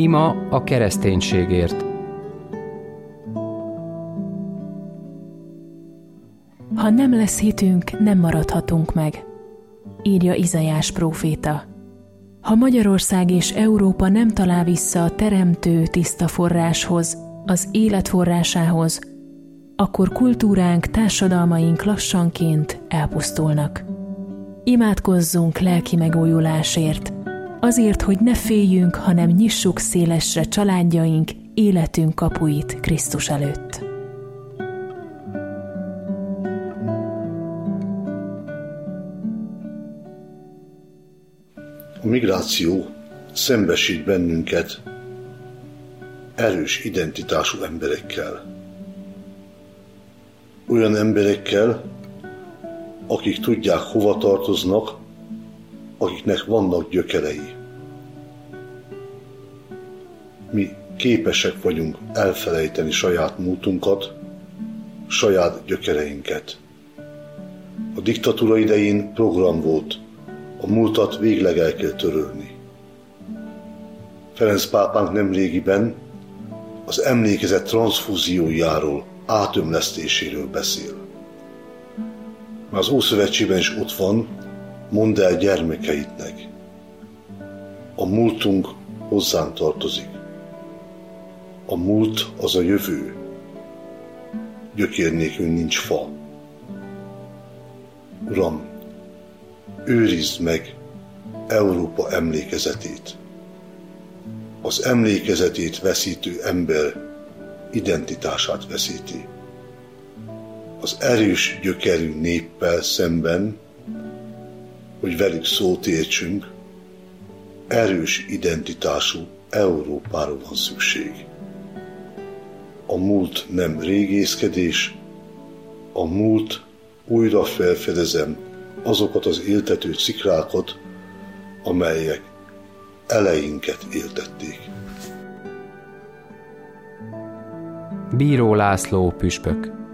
Ima a kereszténységért. Ha nem lesz hitünk, nem maradhatunk meg, írja Izaiás próféta. Ha Magyarország és Európa nem talál vissza a teremtő tiszta forráshoz, az élet forrásához, akkor kultúránk, társadalmaink lassanként elpusztulnak. Imádkozzunk lelki megújulásért, azért, hogy ne féljünk, hanem nyissuk szélesre családjaink, életünk kapuit Krisztus előtt. A migráció szembesít bennünket erős identitású emberekkel. Olyan emberekkel, akik tudják, hova tartoznak, akiknek vannak gyökerei. Mi képesek vagyunk elfelejteni saját múltunkat, saját gyökereinket. A diktatúra idején program volt, a múltat végleg el kell törölni. Ferenc pápánk nemrégiben az emlékezet transzfúziójáról, átömlesztéséről beszél. Már az Ószövetségben is ott van, mondd el gyermekeidnek. A múltunk hozzánk tartozik. A múlt az a jövő. Gyökér nélkül nincs fa. Uram, őrizd meg Európa emlékezetét. Az emlékezetét veszítő ember identitását veszíti. Az erős gyökerű néppel szemben, hogy velük szót értsünk, erős identitású Európára van szükség. A múlt nem régészkedés, a múlt újra felfedezem azokat az éltető szikrákat, amelyek eleinket éltették. Bíró László püspök.